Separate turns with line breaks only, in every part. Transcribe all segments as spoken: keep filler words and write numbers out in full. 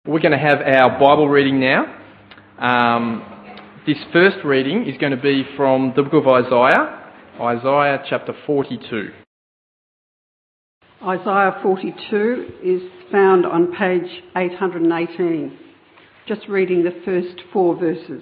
We're going to have our Bible reading now. Um, this first reading is going to be from the book of Isaiah, Isaiah chapter forty-two.
Isaiah forty-two is found on page eight hundred eighteen. Just reading the first four verses.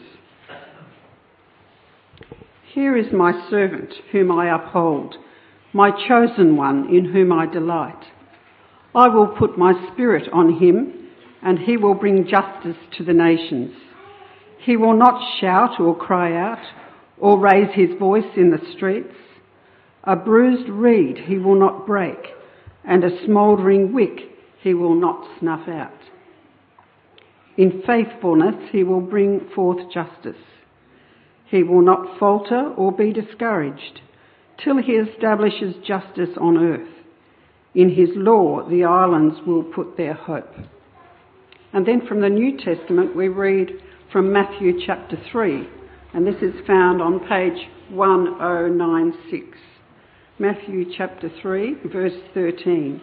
Here is my servant whom I uphold, my chosen one in whom I delight. I will put my spirit on him, and he will bring justice to the nations. He will not shout or cry out, or raise his voice in the streets. A bruised reed he will not break, and a smouldering wick he will not snuff out. In faithfulness he will bring forth justice. He will not falter or be discouraged, till he establishes justice on earth. In his law the islands will put their hope. And then from the New Testament we read from Matthew chapter three, and this is found on page ten ninety-six. Matthew chapter three, verse thirteen.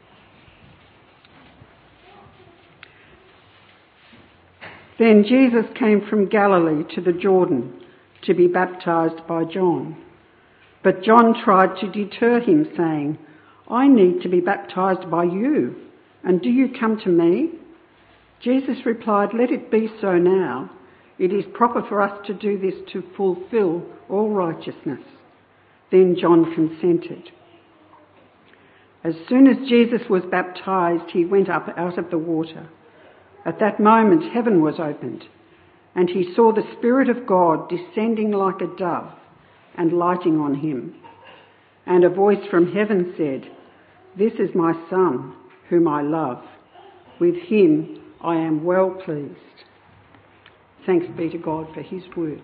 Then Jesus came from Galilee to the Jordan to be baptized by John. But John tried to deter him, saying, I need to be baptized by you, and do you come to me? Jesus replied, Let it be so now. It is proper for us to do this to fulfill all righteousness. Then John consented. As soon as Jesus was baptized, he went up out of the water. At that moment, heaven was opened, and he saw the Spirit of God descending like a dove and lighting on him. And a voice from heaven said, This is my Son, whom I love. With him I am well pleased. Thanks be to God for his word.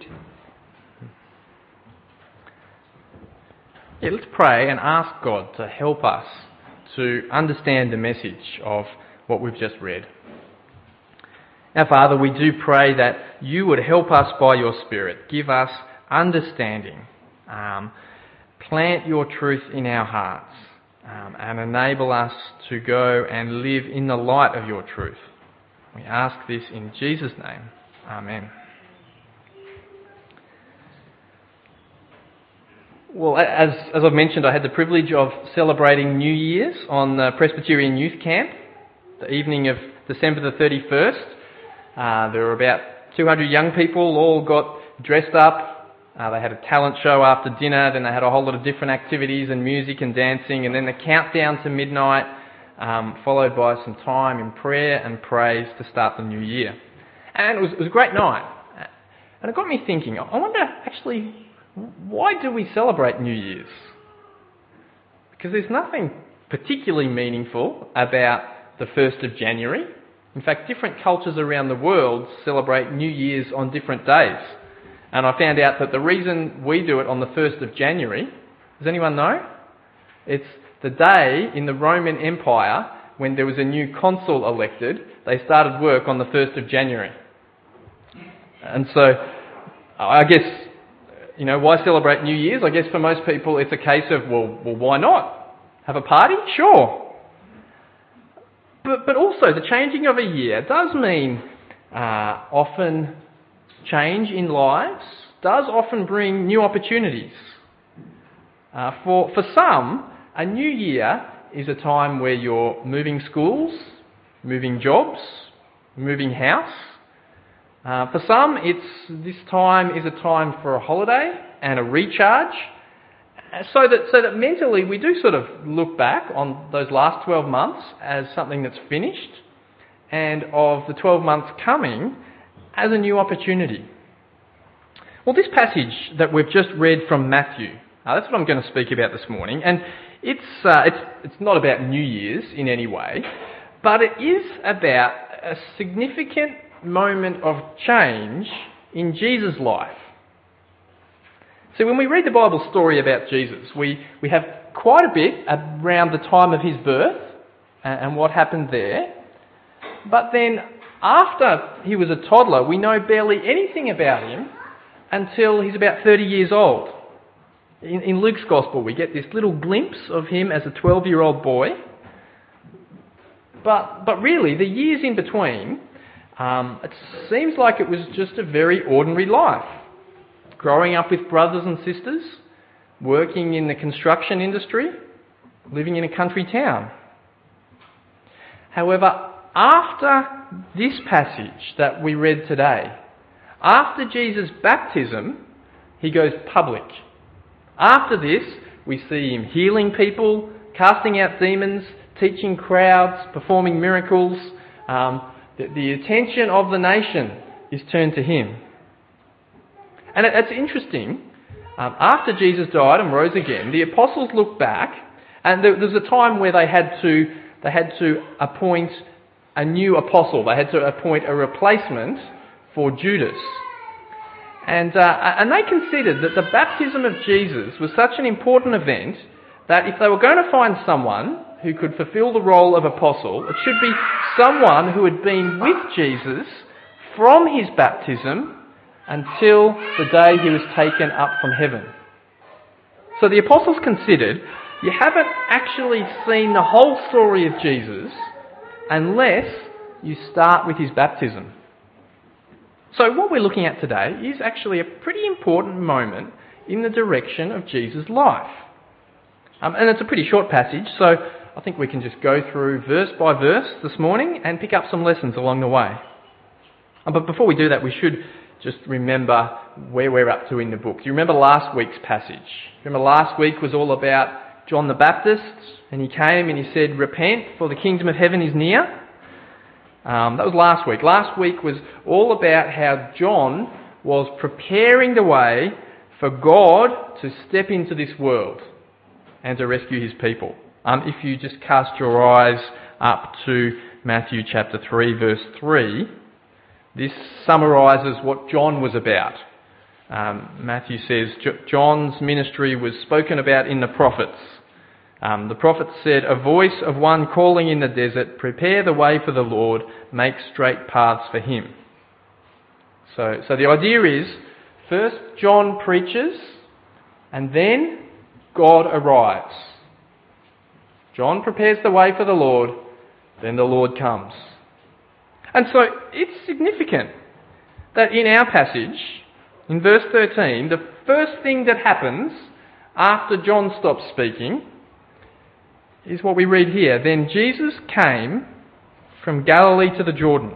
Yeah, let's pray and ask God to help us to understand the message of what we've just read. Now, Father, we do pray that you would help us by your Spirit. Give us understanding. Um, plant your truth in our hearts um, and enable us to go and live in the light of your truth. We ask this in Jesus' name. Amen. Well, as, as I've mentioned, I had the privilege of celebrating New Year's on the Presbyterian Youth Camp, the evening of December the thirty-first. Uh, there were about two hundred young people, all got dressed up. Uh, they had a talent show after dinner, then they had a whole lot of different activities and music and dancing, and then the countdown to midnight, um, followed by some time in prayer and praise to start the new year. And it was, it was a great night. And it got me thinking, I wonder actually, why do we celebrate New Year's? Because there's nothing particularly meaningful about the first of January. In fact, different cultures around the world celebrate New Year's on different days. And I found out that the reason we do it on the first of January, does anyone know? It's the day in the Roman Empire when there was a new consul elected, they started work on the first of January. And so, I guess, you know, why celebrate New Year's? I guess for most people it's a case of, well, well why not? Have a party? Sure. But, but also, the changing of a year does mean uh, often change in lives, does often bring new opportunities. Uh, for, for some, a new year is a time where you're moving schools, moving jobs, moving house. Uh, for some, it's this time is a time for a holiday and a recharge, so that so that mentally we do sort of look back on those last twelve months as something that's finished, and of the twelve months coming as a new opportunity. Well, this passage that we've just read from Matthew, uh, that's what I'm going to speak about this morning, and it's uh, it's it's not about New Year's in any way, but it is about a significant moment of change in Jesus' life. So when we read the Bible story about Jesus, we, we have quite a bit around the time of his birth and, and what happened there. But then after he was a toddler, we know barely anything about him until he's about thirty years old. In, in Luke's Gospel, we get this little glimpse of him as a twelve-year-old boy. But, but really, the years in between, um, it seems like it was just a very ordinary life. Growing up with brothers and sisters, working in the construction industry, living in a country town. However, after this passage that we read today, after Jesus' baptism, he goes public. After this, we see him healing people, casting out demons, teaching crowds, performing miracles. Um, the, the attention of the nation is turned to him. And it, it's interesting, um, after Jesus died and rose again, the apostles looked back, and there, there was a time where they had to they had to appoint a new apostle. They had to appoint a replacement for Judas. And, uh, and they considered that the baptism of Jesus was such an important event that if they were going to find someone who could fulfill the role of apostle, it should be someone who had been with Jesus from his baptism until the day he was taken up from heaven. So the apostles considered, you haven't actually seen the whole story of Jesus unless you start with his baptism. So what we're looking at today is actually a pretty important moment in the direction of Jesus' life. Um, and it's a pretty short passage, so I think we can just go through verse by verse this morning and pick up some lessons along the way. Um, but before we do that, we should just remember where we're up to in the book. Do you remember last week's passage? Remember last week was all about John the Baptist, and he came and he said, "Repent, for the kingdom of heaven is near." Um, that was last week. Last week was all about how John was preparing the way for God to step into this world and to rescue his people. Um, if you just cast your eyes up to Matthew chapter three, verse three, this summarises what John was about. Um, Matthew says, John's ministry was spoken about in the prophets. Um, the prophets said, "A voice of one calling in the desert, prepare the way for the Lord, make straight paths for him." So, so the idea is, first John preaches, and then God arrives. John prepares the way for the Lord, then the Lord comes. And so it's significant that in our passage, in verse thirteen, the first thing that happens after John stops speaking is what we read here. Then Jesus came from Galilee to the Jordan.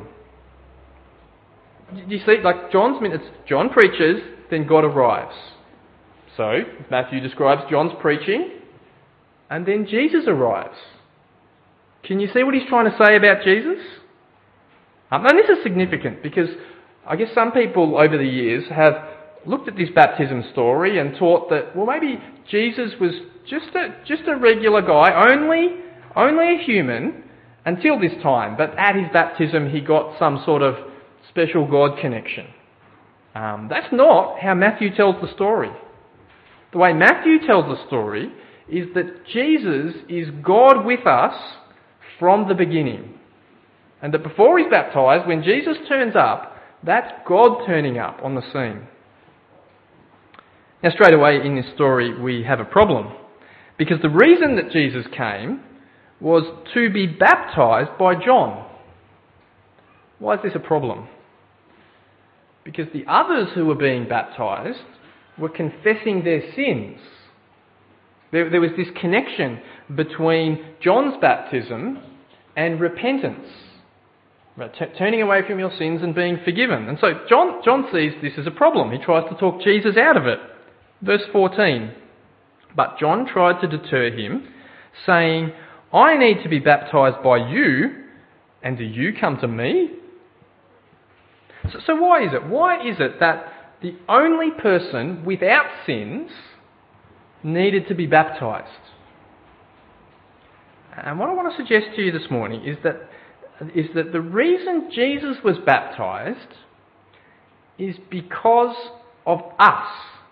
You see, like John's minutes, John preaches, then God arrives. So Matthew describes John's preaching, and then Jesus arrives. Can you see what he's trying to say about Jesus? Um, and this is significant because I guess some people over the years have looked at this baptism story and taught that, well, maybe Jesus was just a just a regular guy, only only a human until this time, but at his baptism he got some sort of special God connection. Um, that's not how Matthew tells the story. The way Matthew tells the story is that Jesus is God with us from the beginning. And that before he's baptised, when Jesus turns up, that's God turning up on the scene. Now, straight away in this story, we have a problem. Because the reason that Jesus came was to be baptised by John. Why is this a problem? Because the others who were being baptised were confessing their sins. There, there was this connection between John's baptism and repentance. Right, t- turning away from your sins and being forgiven. And so John, John sees this as a problem. He tries to talk Jesus out of it. Verse fourteen. But John tried to deter him, saying, "I need to be baptised by you, and do you come to me?" So, so why is it? Why is it that the only person without sins needed to be baptised? And what I want to suggest to you this morning is that is that the reason Jesus was baptised is because of us.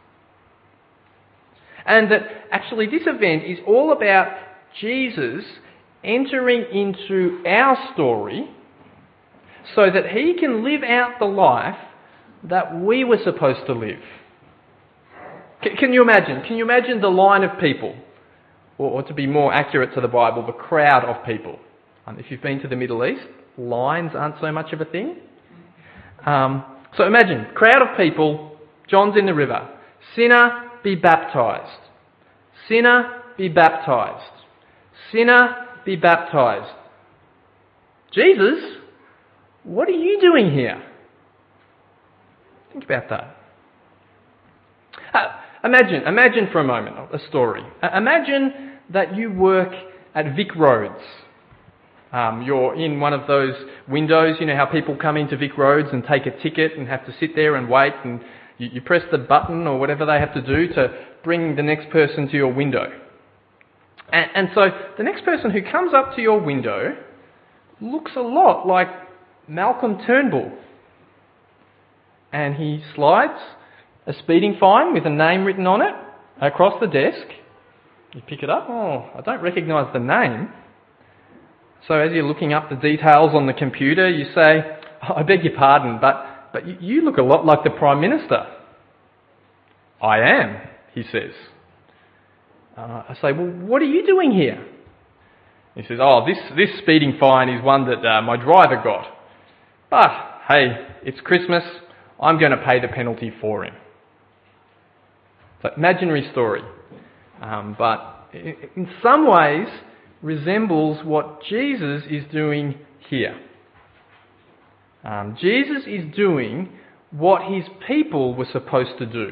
And that actually this event is all about Jesus entering into our story so that he can live out the life that we were supposed to live. C- can you imagine? Can you imagine the line of people, or, or to be more accurate to the Bible, the crowd of people? Um, if you've been to the Middle East, lines aren't so much of a thing. Um, so imagine, crowd of people, John's in the river. Sinner, be baptised. Sinner, be baptised. Sinner, be baptised. Jesus, what are you doing here? Think about that. Uh, imagine, imagine for a moment a story. Uh, imagine that you work at Vic Roads. Um, you're in one of those windows, you know how people come into Vic Roads and take a ticket and have to sit there and wait, and you, you press the button or whatever they have to do to bring the next person to your window. And, and so the next person who comes up to your window looks a lot like Malcolm Turnbull. And he slides a speeding fine with a name written on it across the desk. You pick it up. Oh, I don't recognise the name. So as you're looking up the details on the computer, you say, oh, I beg your pardon, but, but you look a lot like the Prime Minister. I am, he says. Uh, I say, well, what are you doing here? He says, oh, this, this speeding fine is one that uh, my driver got. But, hey, it's Christmas. I'm going to pay the penalty for him. So, imaginary story. Um, but in some ways resembles what Jesus is doing here. Um, Jesus is doing what his people were supposed to do.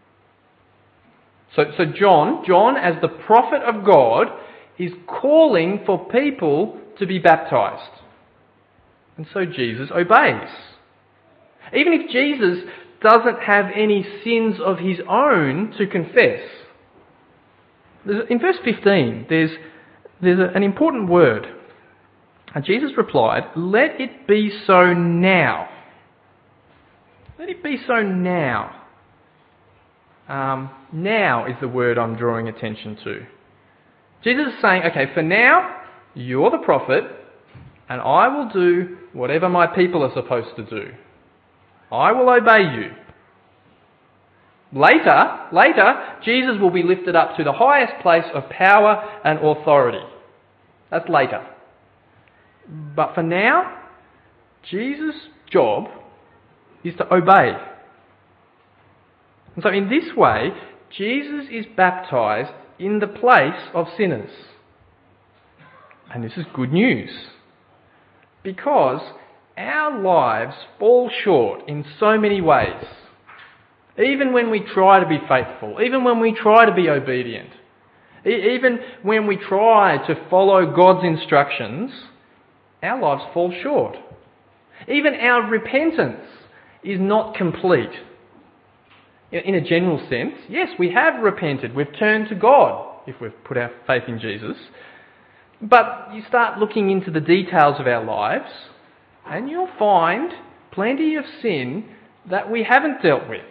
So, so John, John as the prophet of God, is calling for people to be baptised. And so Jesus obeys. Even if Jesus doesn't have any sins of his own to confess. In verse fifteen, there's, there's an important word. And Jesus replied, let it be so now. Let it be so now. Um, now is the word I'm drawing attention to. Jesus is saying, okay, for now, you're the prophet, and I will do whatever my people are supposed to do. I will obey you. Later, later, Jesus will be lifted up to the highest place of power and authority. That's later. But for now, Jesus' job is to obey. And so in this way, Jesus is baptised in the place of sinners. And this is good news. Because our lives fall short in so many ways. Even when we try to be faithful, even when we try to be obedient, even when we try to follow God's instructions, our lives fall short. Even our repentance is not complete. In a general sense, yes, we have repented. We've turned to God if we've put our faith in Jesus. But you start looking into the details of our lives and you'll find plenty of sin that we haven't dealt with.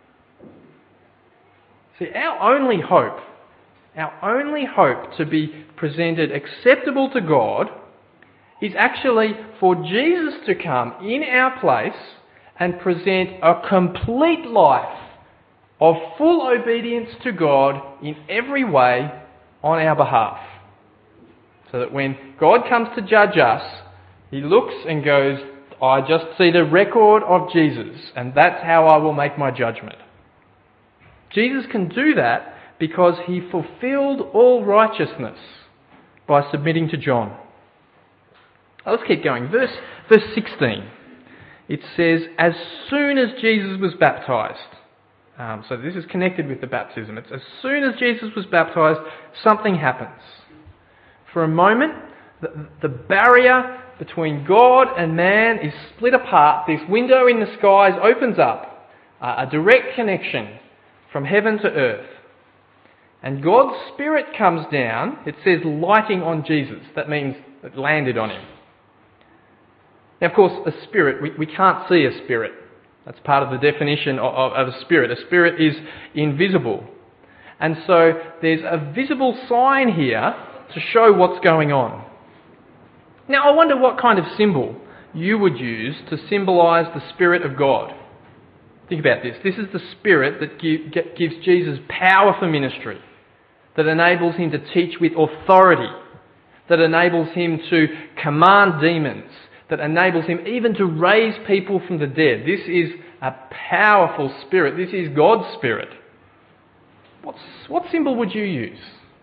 See, our only hope, our only hope to be presented acceptable to God is actually for Jesus to come in our place and present a complete life of full obedience to God in every way on our behalf. So that when God comes to judge us, he looks and goes, I just see the record of Jesus, and that's how I will make my judgment. Jesus can do that because he fulfilled all righteousness by submitting to John. Now let's keep going. Verse, verse sixteen. It says, as soon as Jesus was baptised. Um, so this is connected with the baptism. It's as soon as Jesus was baptised, something happens. For a moment, the, the barrier between God and man is split apart. This window in the skies opens up, uh, a direct connection from heaven to earth. And God's Spirit comes down. It says lighting on Jesus. That means it landed on him. Now, of course, a spirit, we, we can't see a spirit. That's part of the definition of, of, of a spirit. A spirit is invisible. And so there's a visible sign here to show what's going on. Now, I wonder what kind of symbol you would use to symbolise the Spirit of God. Think about this. This is the Spirit that give, get, gives Jesus power for ministry, that enables him to teach with authority, that enables him to command demons, that enables him even to raise people from the dead. This is a powerful spirit. This is God's spirit. What's, what symbol would you use?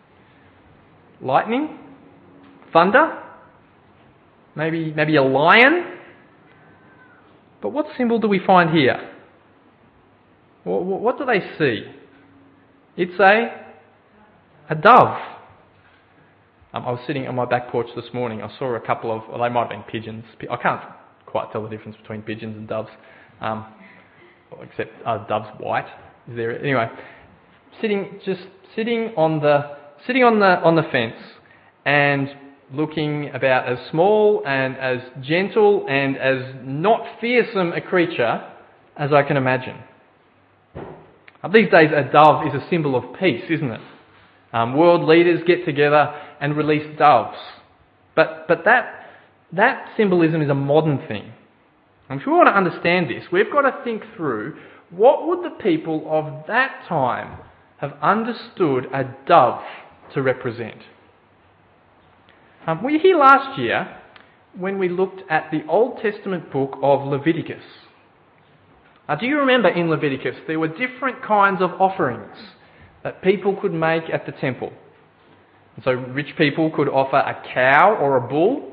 Lightning? Thunder? Maybe, maybe a lion? But what symbol do we find here? What, what do they see? It's a, a dove. Um, I was sitting on my back porch this morning. I saw a couple of, well, they might have been pigeons. I can't quite tell the difference between pigeons and doves, um, except uh, dove's white. Is there anyway? Sitting, just sitting on the sitting on the on the fence and looking about as small and as gentle and as not fearsome a creature as I can imagine. Uh, these days, a dove is a symbol of peace, isn't it? Um, world leaders get together and release doves. But but that that symbolism is a modern thing. And if we want to understand this, we've got to think through what would the people of that time have understood a dove to represent. Um, we were here last year when we looked at the Old Testament book of Leviticus. Uh, do you remember in Leviticus there were different kinds of offerings that people could make at the temple? And so rich people could offer a cow or a bull,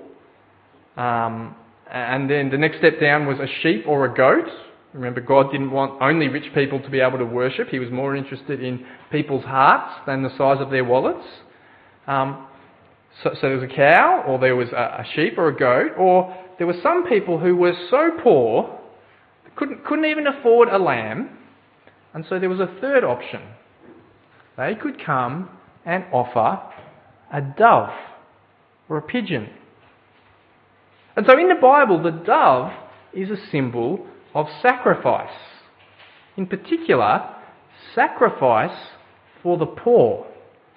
um, and then the next step down was a sheep or a goat. Remember, God didn't want only rich people to be able to worship. He was more interested in people's hearts than the size of their wallets. Um, so, so there was a cow, or there was a, a sheep or a goat, or there were some people who were so poor couldn't couldn't even afford a lamb, and so there was a third option. They could come and offer a dove or a pigeon. And so in the Bible, the dove is a symbol of sacrifice. In particular, sacrifice for the poor.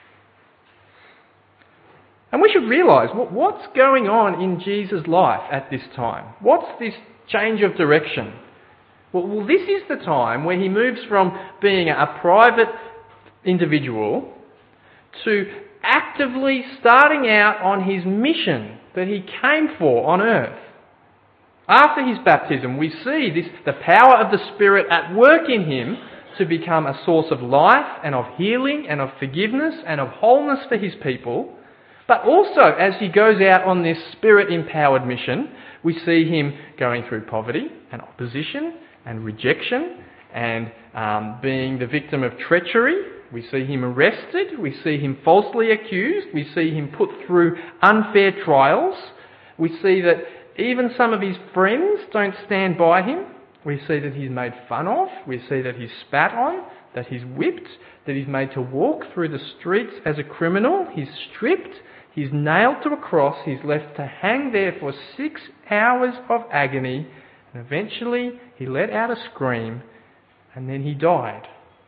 And we should realise what's going on in Jesus' life at this time. What's this change of direction? Well, well, this is the time where he moves from being a private individual to actively starting out on his mission that he came for on earth. After his baptism, we see this, the power of the Spirit at work in him to become a source of life and of healing and of forgiveness and of wholeness for his people. But also, as he goes out on this Spirit-empowered mission, we see him going through poverty and opposition and rejection and um, being the victim of treachery. We see him arrested. We see him falsely accused. We see him put through unfair trials. We see that even some of his friends don't stand by him. We see that he's made fun of. We see that he's spat on, that he's whipped, that he's made to walk through the streets as a criminal. He's stripped. He's nailed to a cross. He's left to hang there for six hours of agony. And eventually he let out a scream and then he died.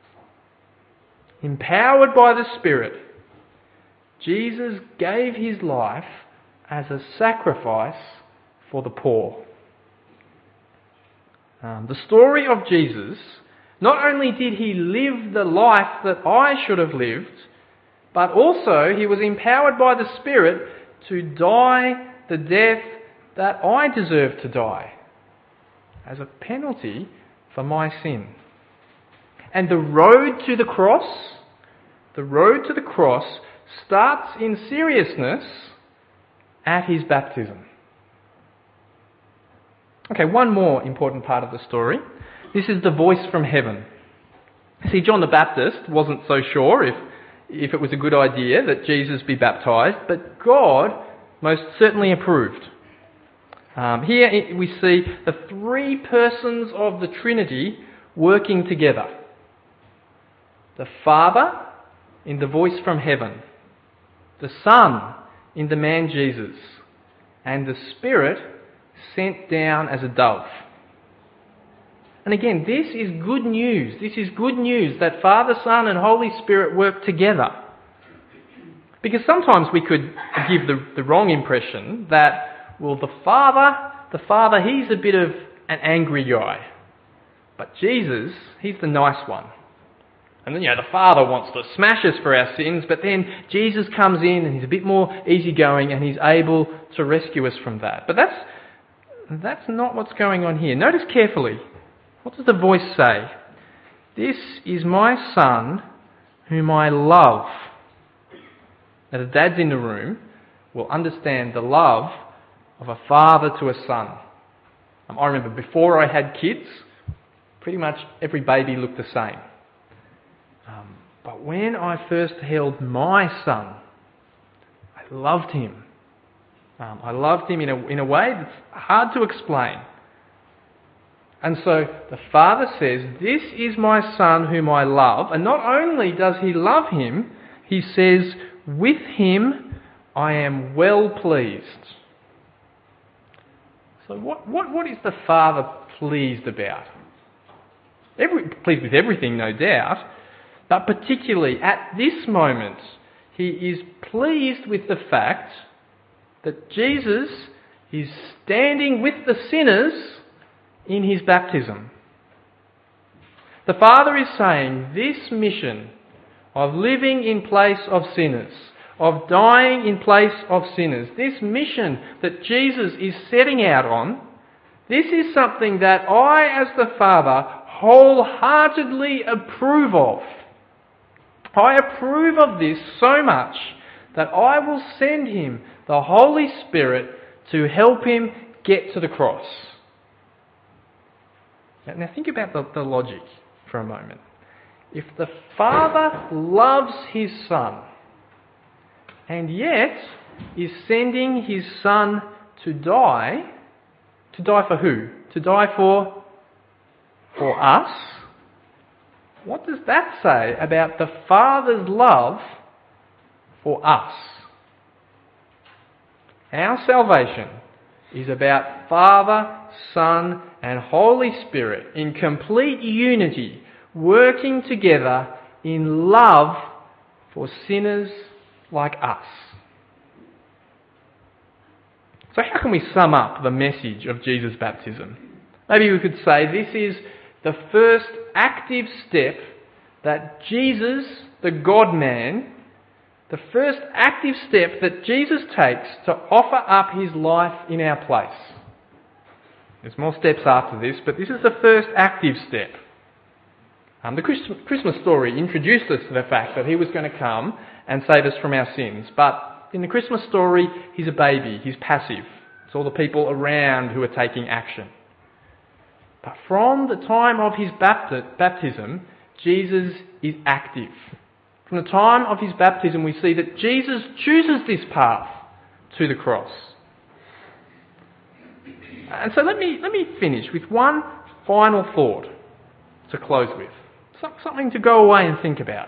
Empowered by the Spirit, Jesus gave his life as a sacrifice for the poor. Um, the story of Jesus, not only did he live the life that I should have lived, but also he was empowered by the Spirit to die the death that I deserved to die as a penalty for my sin. And the road to the cross, the road to the cross starts in seriousness at his baptism. Okay, one more important part of the story. This is the voice from heaven. See, John the Baptist wasn't so sure if, if it was a good idea that Jesus be baptised, but God most certainly approved. Um, here we see the three persons of the Trinity working together. The Father in the voice from heaven, the Son in the man Jesus, and the Spirit sent down as a dove. And again, this is good news. This is good news that Father, Son and Holy Spirit work together. Because sometimes we could give the, the wrong impression that, well, the Father, the Father, he's a bit of an angry guy. But Jesus, he's the nice one. And then, you know, the Father wants to smash us for our sins, but then Jesus comes in and he's a bit more easygoing and he's able to rescue us from that. But that's that's not what's going on here. Notice carefully. What does the voice say? This is my Son whom I love. Now, the dads in the room will understand the love of a father to a son. Um, I remember before I had kids, pretty much every baby looked the same. Um, but when I first held my son, I loved him. Um, I loved him in a, in a way that's hard to explain. And so the Father says, this is my Son whom I love. And not only does he love him, he says, with him I am well pleased. So what, what, what is the Father pleased about? Every, pleased with everything, no doubt. But particularly at this moment, he is pleased with the fact that Jesus is standing with the sinners in his baptism. The Father is saying this mission of living in place of sinners, of dying in place of sinners, this mission that Jesus is setting out on, this is something that I, as the Father, wholeheartedly approve of. I approve of this so much that I will send him the Holy Spirit to help him get to the cross. Now think about the, the logic for a moment. If the Father loves his Son and yet is sending his Son to die, to die for who? To die for, for us? What does that say about the Father's love for us? Our salvation is about Father, Son, and Holy Spirit in complete unity, working together in love for sinners like us. So how can we sum up the message of Jesus' baptism? Maybe we could say this is the first active step that Jesus, the God-man, the first active step that Jesus takes to offer up his life in our place. There's more steps after this, but this is the first active step. Um, the Christmas story introduced us to the fact that he was going to come and save us from our sins. But in the Christmas story, he's a baby, he's passive. It's all the people around who are taking action. But from the time of his baptism, Jesus is active. From the time of his baptism, we see that Jesus chooses this path to the cross. And so let me let me finish with one final thought to close with. Something to go away and think about.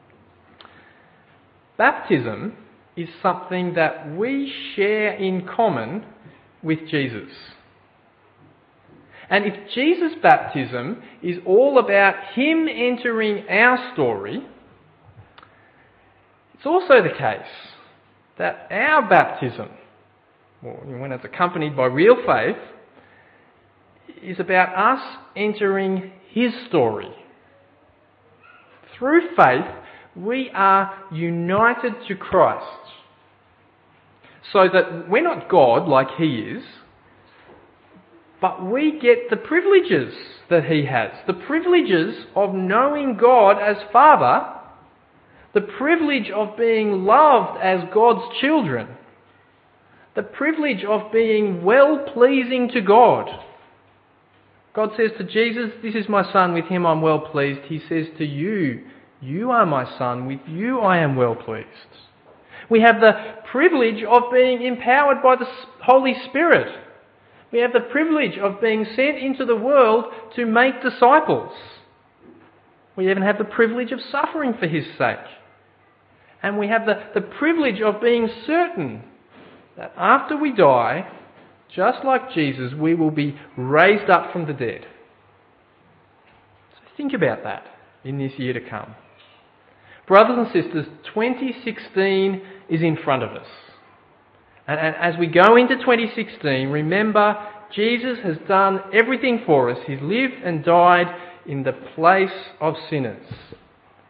Baptism is something that we share in common with Jesus. And if Jesus' baptism is all about him entering our story, it's also the case that our baptism, when it's accompanied by real faith, is about us entering his story. Through faith, we are united to Christ, so that we're not God like he is, but we get the privileges that he has. The privileges of knowing God as Father, the privilege of being loved as God's children, the privilege of being well-pleasing to God. God says to Jesus, this is my Son, with him I'm well pleased. He says to you, you are my Son, with you I am well pleased. We have the privilege of being empowered by the Holy Spirit. We have the privilege of being sent into the world to make disciples. We even have the privilege of suffering for his sake. And we have the, the privilege of being certain that after we die, just like Jesus, we will be raised up from the dead. So think about that in this year to come. Brothers and sisters, twenty sixteen is in front of us. And, and as we go into twenty sixteen, remember, Jesus has done everything for us. He's lived and died in the place of sinners.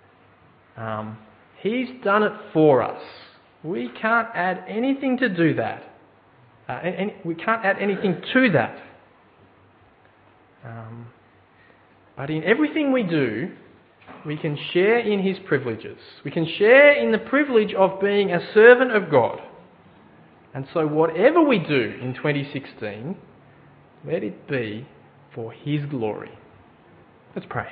Um, he's done it for us. We can't add anything to do that. Uh, and we can't add anything to that. Um, but in everything we do, we can share in his privileges. We can share in the privilege of being a servant of God. And so whatever we do in twenty sixteen, let it be for his glory. Let's pray.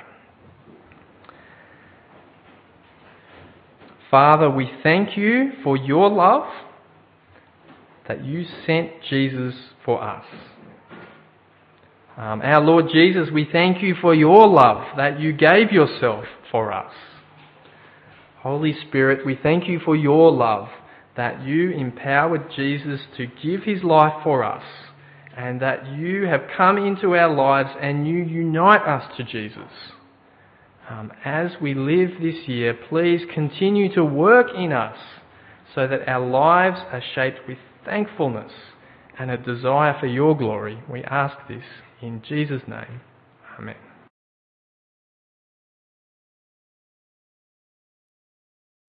Father, we thank you for your love, that you sent Jesus for us. Um, our Lord Jesus, we thank you for your love, that you gave yourself for us. Holy Spirit, we thank you for your love, that you empowered Jesus to give his life for us, and that you have come into our lives and you unite us to Jesus. Um, as we live this year, please continue to work in us so that our lives are shaped with thankfulness and a desire for your glory. We ask this in Jesus' name. Amen.